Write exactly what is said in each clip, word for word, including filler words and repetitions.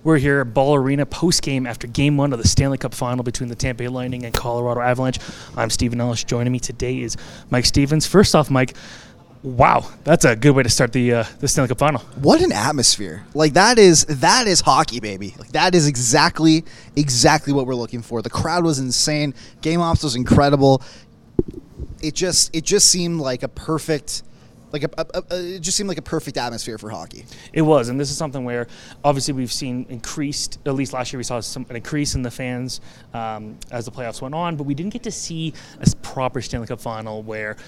We're here at Ball Arena post-game after Game one of the Stanley Cup Final between the Tampa Bay Lightning and Colorado Avalanche. I'm Stephen Ellis. Joining me today is Mike Stevens. First off, Mike, wow, that's a good way to start the uh, the Stanley Cup Final. What an atmosphere! Like that is that is hockey, baby. Like that is exactly exactly what we're looking for. The crowd was insane. Game ops was incredible. It just it just seemed like a perfect. Like a, a, a, it just seemed like a perfect atmosphere for hockey. It was, and this is something where obviously we've seen increased, at least last year we saw some, an increase in the fans um, as the playoffs went on, but we didn't get to see a proper Stanley Cup Final where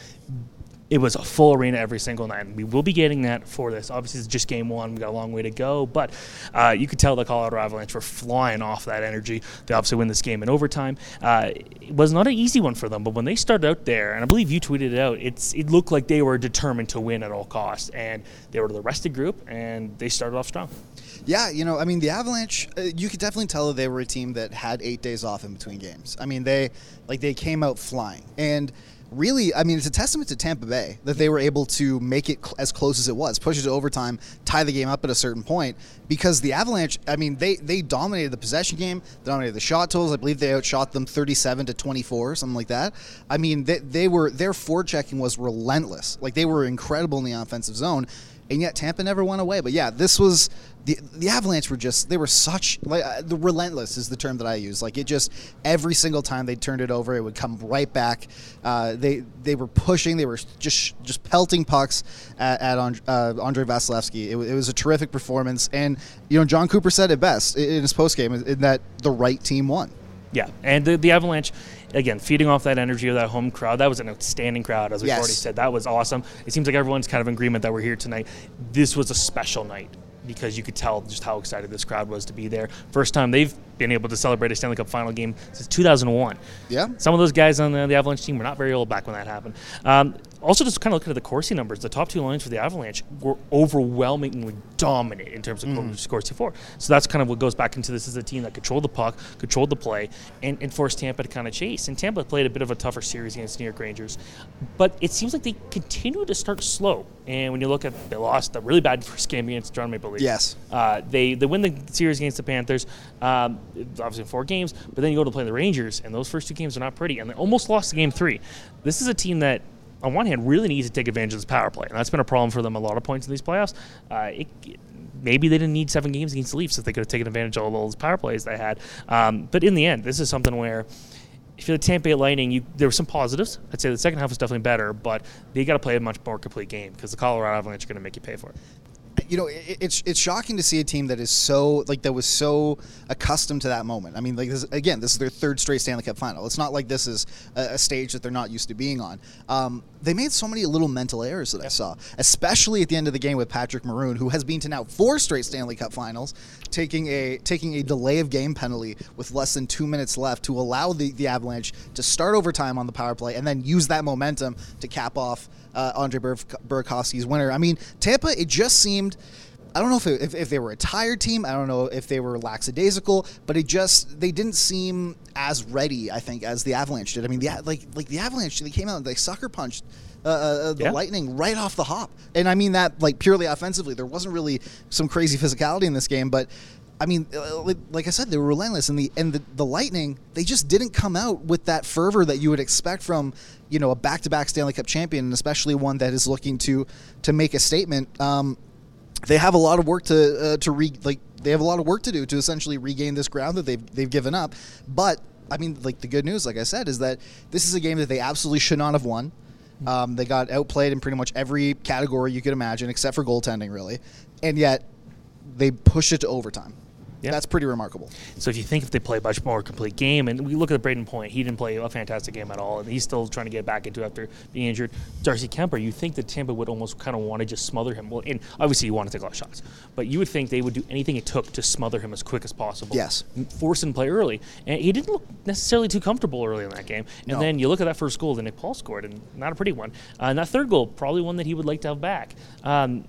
it was a full arena every single night. And we will be getting that for this. Obviously, it's just game one. We've got a long way to go. But uh, you could tell the Colorado Avalanche were flying off that energy. They obviously win this game in overtime. Uh, it was not an easy one for them. But when they started out there, and I believe you tweeted it out, it's it looked like they were determined to win at all costs. And they were the rested group, and they started off strong. Yeah, you know, I mean, the Avalanche, uh, you could definitely tell that they were a team that had eight days off in between games. I mean, they like they came out flying. And really, I mean, it's a testament to Tampa Bay that they were able to make it cl- as close as it was, push it to overtime, tie the game up at a certain point, because the Avalanche, I mean, they, they dominated the possession game, they dominated the shot totals. I believe they outshot them thirty-seven to twenty-four, something like that. I mean, they, they were their forechecking was relentless. Like, they were incredible in the offensive zone, and yet Tampa never went away. But yeah, this was the the Avalanche were just they were such like uh, the relentless is the term that I use. Like it just every single time they turned it over, it would come right back. Uh, they they were pushing, they were just just pelting pucks at, at uh, Andrei Vasilevsky. It, it was a terrific performance, and you know John Cooper said it best in his postgame in that the right team won. Yeah, and the, the Avalanche, again, feeding off that energy of that home crowd. That was an outstanding crowd, as we've Yes. already said. That was awesome. It seems like everyone's kind of in agreement that we're here tonight. This was a special night because you could tell just how excited this crowd was to be there. First time they've been able to celebrate a Stanley Cup Final game since two thousand one. Yeah. Some of those guys on the, the Avalanche team were not very old back when that happened. Um, also, just kind of looking at the Corsi numbers, the top two lines for the Avalanche were overwhelmingly dominant in terms of mm. Corsi four. So that's kind of what goes back into this as a team that controlled the puck, controlled the play, and, and forced Tampa to kind of chase. And Tampa played a bit of a tougher series against New York Rangers. But it seems like they continue to start slow. And when you look at, they lost a really bad first game against Toronto Maple Leafs. Yes. Uh, they, they win the series against the Panthers, um, obviously in four games, but then you go to play the Rangers, and those first two games are not pretty, and they almost lost the game three. This is a team that, on one hand, really needs to take advantage of this power play, and that's been a problem for them a lot of points in these playoffs. Uh, it, maybe they didn't need seven games against the Leafs if they could have taken advantage of all those power plays they had. Um, but in the end, this is something where if you're the Tampa Bay Lightning, you, there were some positives. I'd say the second half was definitely better, but they got to play a much more complete game because the Colorado Avalanche are going to make you pay for it. You know, it, it's it's shocking to see a team that is so like that was so accustomed to that moment. I mean, like this, again, this is their third straight Stanley Cup Final. It's not like this is a, a stage that they're not used to being on. Um, they made so many little mental errors that I saw, especially at the end of the game with Patrick Maroon, who has been to now four straight Stanley Cup Finals, taking a taking a delay of game penalty with less than two minutes left to allow the, the Avalanche to start overtime on the power play and then use that momentum to cap off uh, Andrei Burakovsky's winner. I mean, Tampa, it just seemed. I don't know if, it, if if they were a tired team. I don't know if they were lackadaisical, but it just they didn't seem as ready, I think, as the Avalanche did. I mean, the like like the Avalanche, they came out and they sucker punched uh, uh, the yeah. Lightning right off the hop, and I mean that like purely offensively. There wasn't really some crazy physicality in this game, but I mean, like I said, they were relentless, and the and the, the Lightning, they just didn't come out with that fervor that you would expect from, you know, a back-to-back Stanley Cup champion, and especially one that is looking to to make a statement. Um, They have a lot of work to uh, to re like they have a lot of work to do to essentially regain this ground that they've they've given up. But I mean, like the good news, like I said, is that this is a game that they absolutely should not have won. Um, they got outplayed in pretty much every category you could imagine, except for goaltending, really, and yet they pushed it to overtime. Yeah. That's pretty remarkable. So if you think if they play a much more complete game, and we look at Braden Point, he didn't play a fantastic game at all, and he's still trying to get back into it after being injured. Darcy Kemper, you think that Tampa would almost kind of want to just smother him. Well, and obviously you want to take a lot of shots, but you would think they would do anything it took to smother him as quick as possible. Yes. Force him to play early. And he didn't look necessarily too comfortable early in that game. And no. then you look at that first goal that Nick Paul scored, and not a pretty one. Uh, and that third goal, probably one that he would like to have back. Um,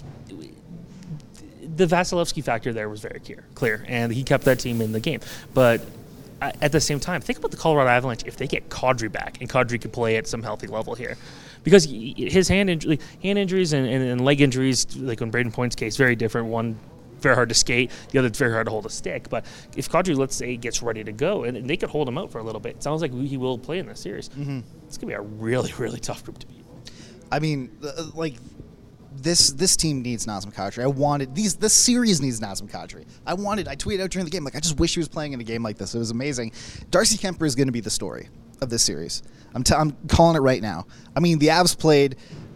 The Vasilevsky factor there was very clear, clear, and he kept that team in the game. But at the same time, think about the Colorado Avalanche if they get Kadri back, and Kadri could play at some healthy level here. Because his hand injury, hand injuries and, and, and leg injuries, like in Braden Point's case, very different. One very hard to skate. The other, it's very hard to hold a stick. But if Kadri, let's say, gets ready to go, and, and they could hold him out for a little bit, it sounds like he will play in this series. Mm-hmm. It's going to be a really, really tough group to beat. I mean, uh, like, this this team needs Nazem Kadri. I wanted, these this series needs Nazem Kadri. I wanted, I tweeted out during the game, like, I just wish he was playing in a game like this. It was amazing. Darcy Kuemper is going to be the story of this series. I'm, t- I'm calling it right now. I mean, the Avs played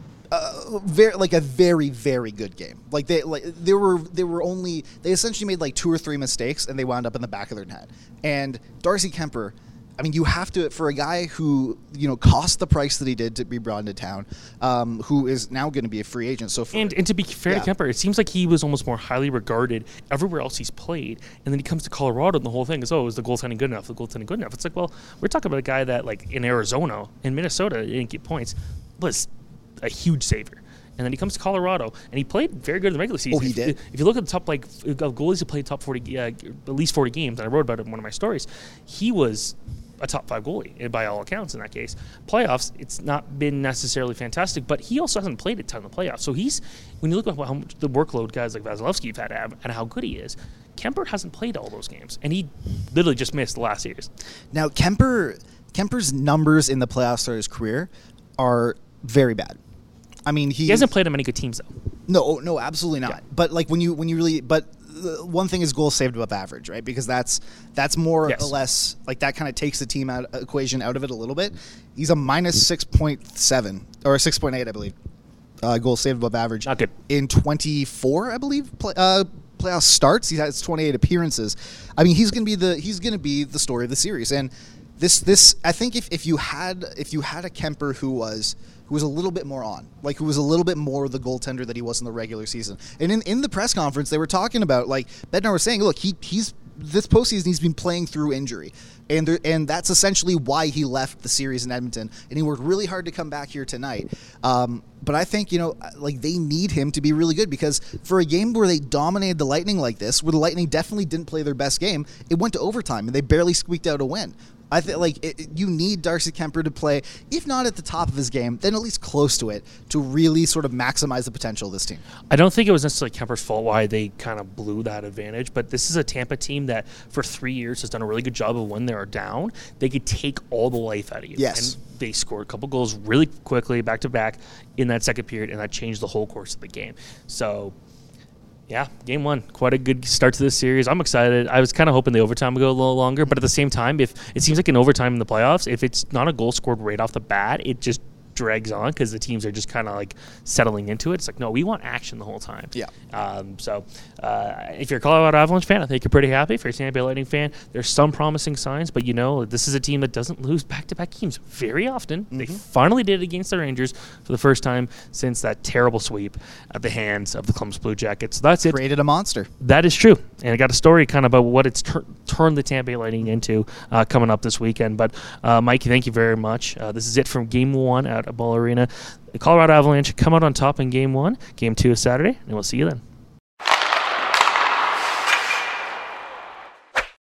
uh, very like a very very good game. Like they like there were there were only they essentially made like two or three mistakes and they wound up in the back of their net. And Darcy Kuemper, I mean, you have to, for a guy who, you know, cost the price that he did to be brought into town, um, who is now going to be a free agent. So for, and, and to be fair yeah. to Kuemper, it seems like he was almost more highly regarded everywhere else he's played. And then he comes to Colorado and the whole thing is, oh, is the goaltending good enough? The goaltending good enough? It's like, well, we're talking about a guy that, like, in Arizona, in Minnesota, didn't get points, was a huge saver. And then he comes to Colorado, and he played very good in the regular season. Oh, he if, did? If you look at the top, like, goalies who played top forty, uh, at least forty games, and I wrote about it in one of my stories, he was a top five goalie by all accounts in that case. Playoffs, it's not been necessarily fantastic, but he also hasn't played a ton in the playoffs. So he's, when you look at how much the workload guys like Vasilevsky have had to have and how good he is, Kuemper hasn't played all those games, and he literally just missed the last series. Now, Kuemper, Kemper's numbers in the playoffs of his career are very bad. I mean, he, he hasn't played on many good teams though. No, no, absolutely not. Yeah. But like when you when you really, but the one thing is goals saved above average, right? Because that's that's more Yes. or less like that kind of takes the team out equation out of it a little bit. He's a minus six point seven or six point eight, I believe. Uh, goals saved above average. Not good. In twenty four, I believe. Play, uh, playoff starts. He has twenty eight appearances. I mean, he's gonna be the he's gonna be the story of the series. And this this I think if, if you had if you had a Kuemper who was. who was a little bit more on, like who was a little bit more the goaltender that he was in the regular season. And in, in the press conference, they were talking about, like, Bednar was saying, look, he he's this postseason he's been playing through injury. And there, and that's essentially why he left the series in Edmonton. And he worked really hard to come back here tonight. Um, but I think, you know, like they need him to be really good because for a game where they dominated the Lightning like this, where the Lightning definitely didn't play their best game, it went to overtime and they barely squeaked out a win. I think like it, you need Darcy Kuemper to play, if not at the top of his game, then at least close to it, to really sort of maximize the potential of this team. I don't think it was necessarily Kemper's fault why they kind of blew that advantage, but this is a Tampa team that for three years has done a really good job of when they are down, they could take all the life out of you. Yes. And they scored a couple goals really quickly, back to back, in that second period, and that changed the whole course of the game. So. Yeah, game one. Quite a good start to this series. I'm excited. I was kind of hoping the overtime would go a little longer, but at the same time, if it seems like an overtime in the playoffs, if it's not a goal scored right off the bat, it just drags on because the teams are just kind of like settling into it. It's like, no, we want action the whole time. Yeah. Um, so uh, if you're a Colorado Avalanche fan, I think you're pretty happy. If you're a Tampa Bay Lightning fan, there's some promising signs, but you know, this is a team that doesn't lose back-to-back games very often. Mm-hmm. They finally did it against the Rangers for the first time since that terrible sweep at the hands of the Columbus Blue Jackets. So that's it. Created a monster. That is true. And I got a story kind of about what it's tur- turned the Tampa Bay Lightning into uh, coming up this weekend. But uh, Mike, thank you very much. Uh, this is it from Game One at Ball Arena. The Colorado Avalanche come out on top in Game One. Game Two is Saturday, and we'll see you then.